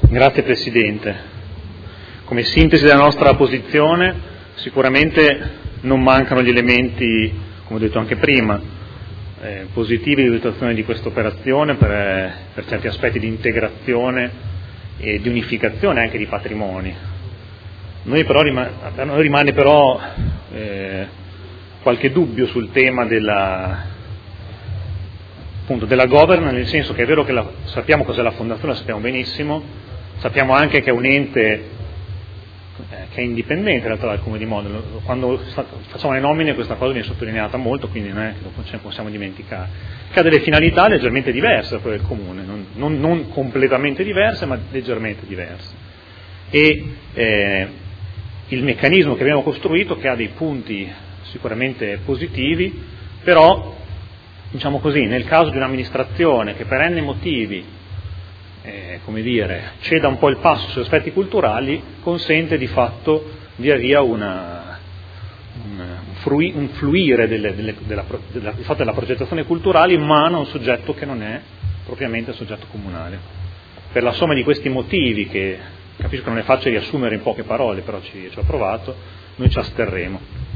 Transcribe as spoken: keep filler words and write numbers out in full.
Grazie Presidente. Come sintesi della nostra posizione, sicuramente non mancano gli elementi, come ho detto anche prima, eh, positivi di valutazione di questa operazione per, per certi aspetti di integrazione e di unificazione anche di patrimoni. Noi però, a noi rimane però eh, qualche dubbio sul tema della, appunto, della governance, nel senso che è vero che la, sappiamo cos'è la fondazione, lo sappiamo benissimo, sappiamo anche che è un ente eh, che è indipendente in realtà dal Comune di Modena. Quando facciamo le nomine questa cosa viene sottolineata molto, quindi non è che non ce ne possiamo dimenticare, che ha delle finalità leggermente diverse da quelle del Comune, non, non, non completamente diverse ma leggermente diverse. E eh, il meccanismo che abbiamo costruito, che ha dei punti sicuramente positivi, però diciamo così, nel caso di un'amministrazione che per n motivi eh, come dire, ceda un po' il passo sugli aspetti culturali, consente di fatto via via una, un, frui, un fluire delle, delle, della, della, di fatto della progettazione culturale in mano a un soggetto che non è propriamente il soggetto comunale. Per la somma di questi motivi, che capisco che non è facile riassumere in poche parole, però ci, ci ho provato, noi ci asterremo.